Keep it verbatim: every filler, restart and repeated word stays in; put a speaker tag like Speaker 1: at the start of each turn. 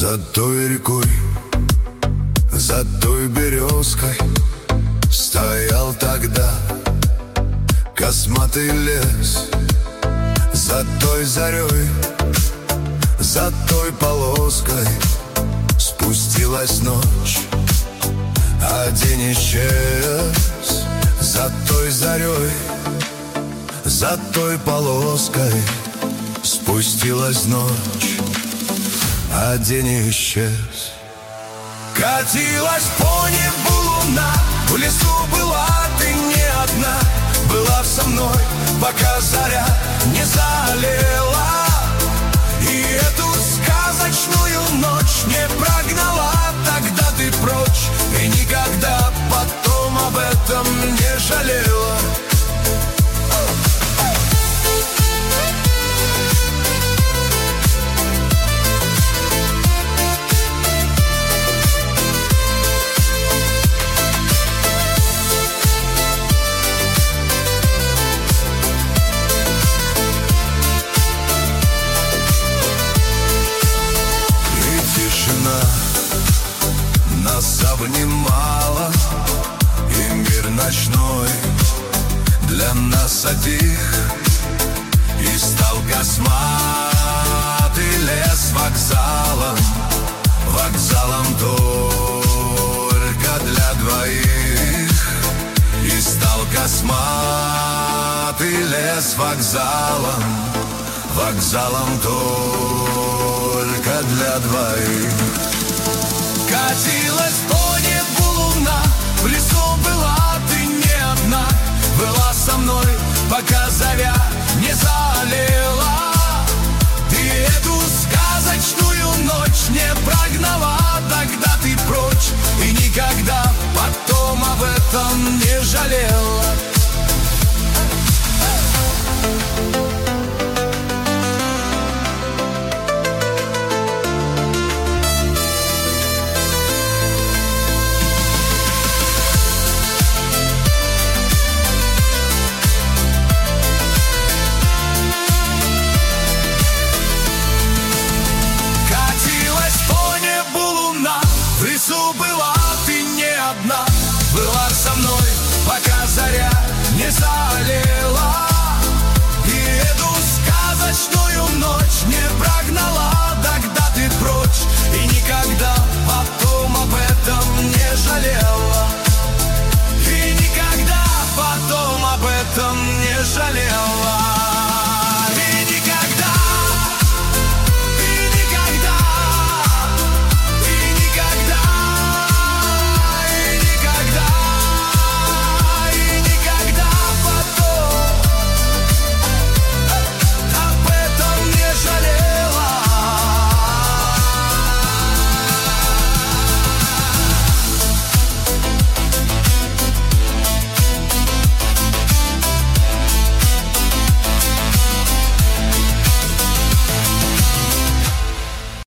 Speaker 1: За той рекой, за той березкой стоял тогда косматый лес. За той зарей, за той полоской спустилась ночь, а день исчез. За той зарей, за той полоской спустилась ночь, а день исчез. Катилась по небу луна, в лесу была ты не одна. Была со мной, пока заря не залила, и эту сказочную ночь не прогнала. Тогда ты прочь, и никогда потом об этом не жалела. Нас обнимала, и мир ночной для нас одних, и стал косматый лес вокзалом, вокзалом только для двоих. И стал косматый лес вокзалом, вокзалом только для двоих. Катилась по небу луна, в лесу была ты не одна. Была со мной, пока заря не залила. Ты эту сказочную ночь не прогнала. Тогда ты прочь, и никогда потом об этом не жалела.